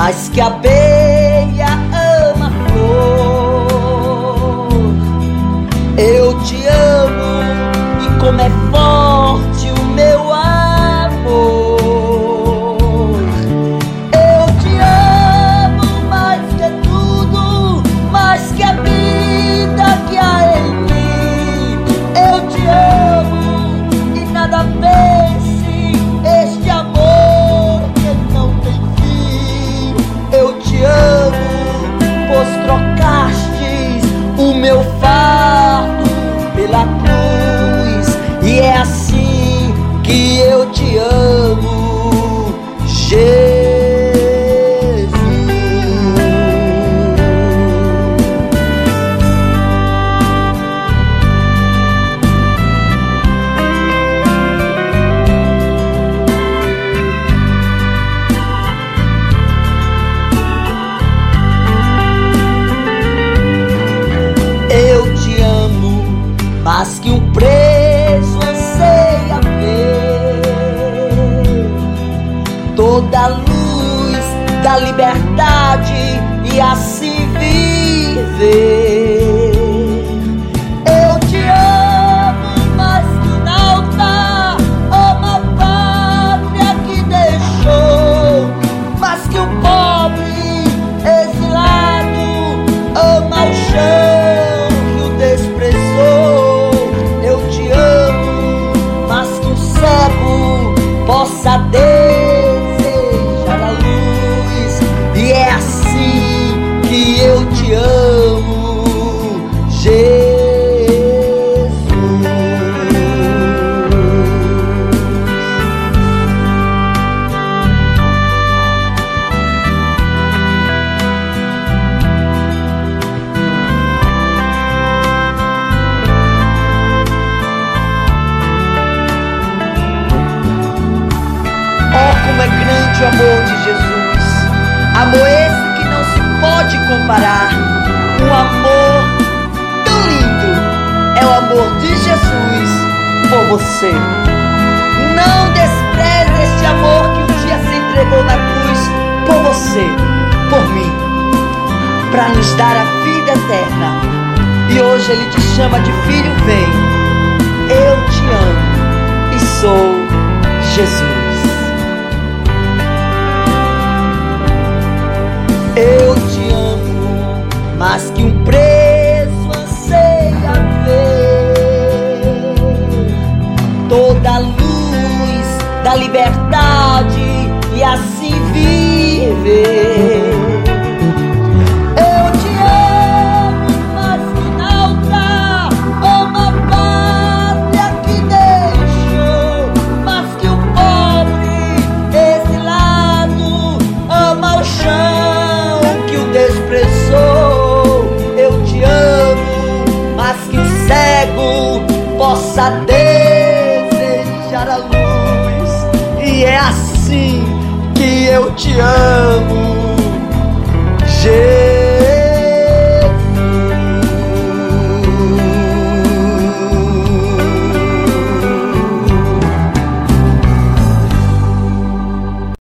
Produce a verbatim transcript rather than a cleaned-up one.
mais que a abelha ama a flor. Eu te amo e como é forte o meu amor. Eu te amo mais que tudo, mais que a vida que há em mim. Eu te amo e nada vence este amor que não tem fim. Eu te amo, pois trocastes o meu fardo pela cruz. E é assim que eu te amo, Jesus. Eu te amo mais que um preso anseia ver toda a luz da liberdade e assim viver. Eu te amo mais que um altar, uma pátria que deixou, mais que um pobre exilado ama o chão que o desprezou. Eu te amo mais que um cego possa desejar a luz. E é assim que eu te amo, Jesus. Oh, como é grande o amor de Jesus, amor esse que não se pode comparar. Um amor tão lindo é o amor de Jesus por você. Não despreze este amor que um dia se entregou na cruz por você, por mim, para nos dar a vida eterna. E hoje Ele te chama de filho, vem. Eu te amo e sou Jesus. Eu te amo mais que um preso anseia ver toda a luz da liberdade e assim viver. Eu te amo mais que um altar, uma pátria que deixou, mais que um pobre exilado ama o chão que o desprezou. Eu te amo, mas que o cego possa desejar a luz. E é assim que eu te amo, Jesus.